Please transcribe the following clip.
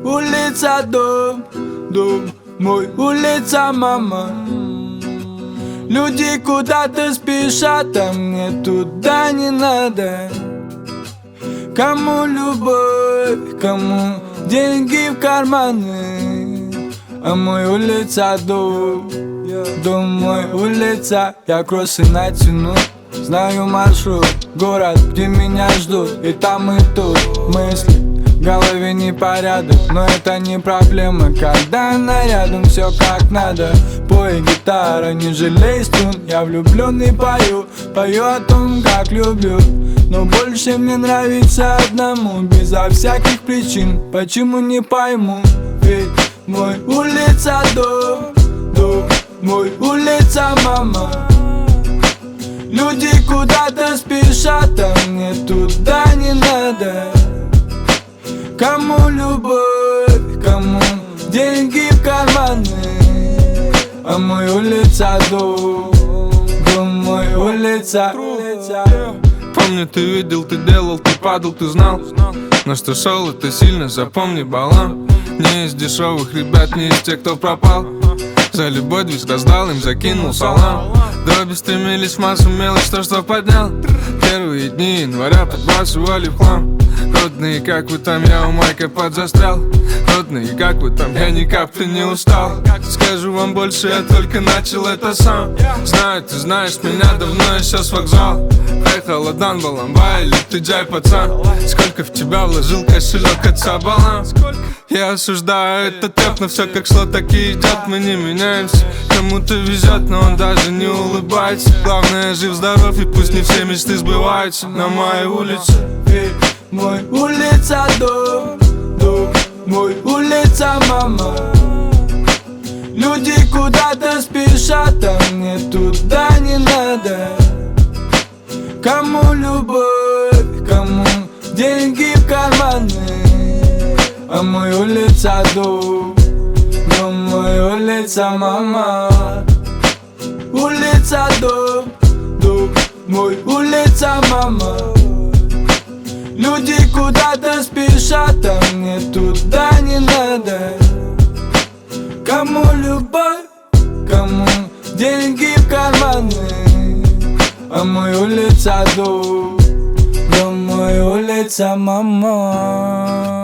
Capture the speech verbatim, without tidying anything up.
улица, дом, дом мой, улица, мама. Люди куда-то спешат, а мне туда не надо. Кому любовь, кому деньги в карманы, а мой улица, дом, дом мой, улица. Я кроссы натяну, знаю маршрут, город, где меня ждут, и там, и тут мысли, в голове непорядок, но это не проблема, когда она рядом, все как надо. Пой, гитара, не жалей струн, я влюбленный пою, пою о том, как люблю. Но больше мне нравится одному, безо всяких причин, почему не пойму. Ведь мой улица, дом, дом мой, улица, мама. Люди куда-то спешат, а мне туда не надо. Кому любовь, кому деньги в карманы, а мой улица, дом, дом мой, улица. Помню, ты видел, ты делал, ты падал, ты знал. На что шел, это сильно, запомни баллон. Не из дешевых ребят, не из тех, кто пропал. За любой движ раздал, им закинул салам. Дроби стремились в массу, мелочь, то, что поднял. Первые дни января подбрасывали в хлам. Родные, как вы там, я у майка подзастрял. Родные, как вы там, я ни капли не устал. Скажу вам больше, я только начал это сам. Знаю, ты знаешь меня давно, я сейчас вокзал. Поехал Адан, Баламба или ты Джай, пацан. Сколько в тебя вложил кошелек отца баланс. Я осуждаю этот треп, но все как шло, так и идет. Мы не меняемся, кому-то везет, но он даже не улыбается. Главное, жив-здоров, и пусть не все мечты сбываются. На моей улице мой улица, дом, дом мой, улица, мама. Люди куда-то спешат, а мне туда не надо. Кому любовь, кому деньги в карманы, а мой улица, дом, дом мой, улица, мама. Улица, дом, дом мой, улица, мама. Люди куда-то спешат, а мне туда не надо. Кому любовь, кому деньги в карманы, а мой улица, дом, дом мой, улица, мама.